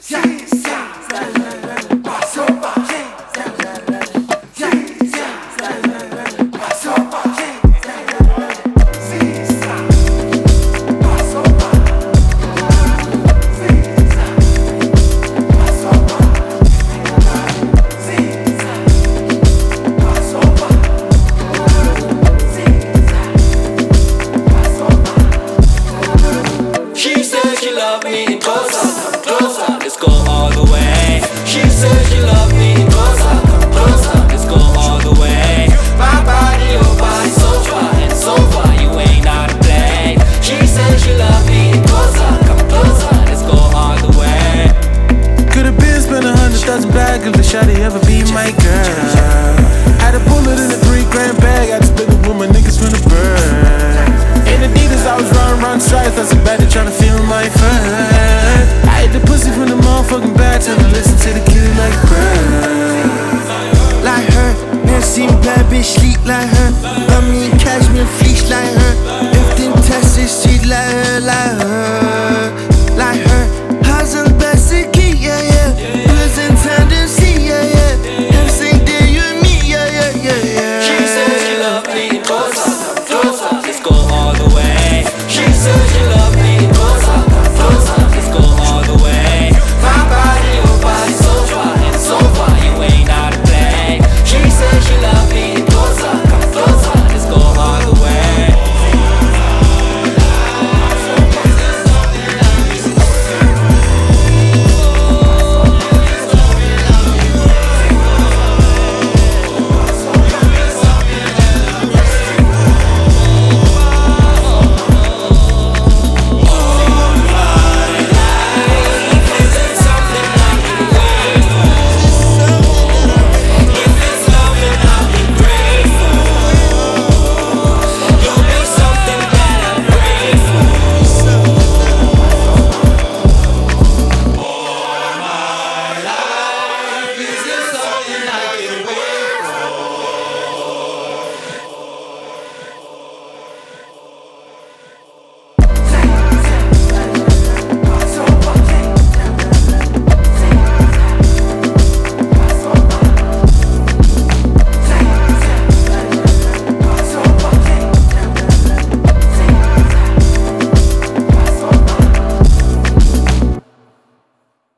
She said she love me, closer, come closer, let's go all the way. She said she love me, closer, come closer, let's go all the way. My body, your body, so far and so far, you ain't out of play. She said she love me, closer, come closer, let's go all the way. Could've been spent 100,000 back if the shawty ever be my girl. Had a bullet in a 3 grand bag, I just split it with my niggas from the bird. In Adidas, I was running stripes, that's a bad they tryna feel my fur. I hit the pussy from the motherfucking back, tell her listen to the kid like a bird. Like her, never seen a bad bitch sleep like her.